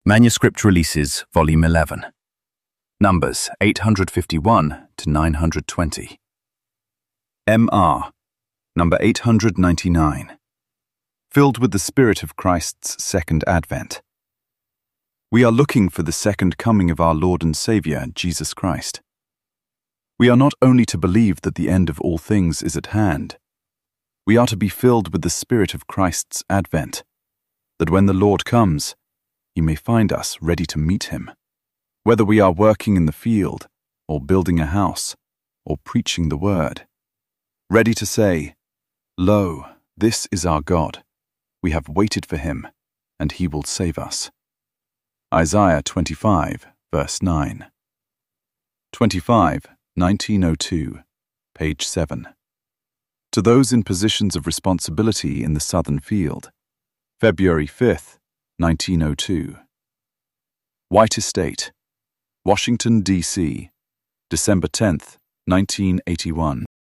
Manuscript Releases, Volume 11. Numbers 851 to 920. M.R. Number 899. Filled with the Spirit of Christ's Second Advent. We are looking for the second coming of our Lord and Saviour, Jesus Christ. We are not only to believe that the end of all things is at hand, we are to be filled with the Spirit of Christ's Advent, that when the Lord comes, He may find us ready to meet Him. Whether we are working in the field, or building a house, or preaching the word, ready to say, "Lo, this is our God. We have waited for Him, and He will save us." Isaiah 25, verse 9. 25, 1902, page 7. To those in positions of responsibility in the Southern Field, February 5th, 1902. White Estate, Washington, D.C., December 10th, 1981.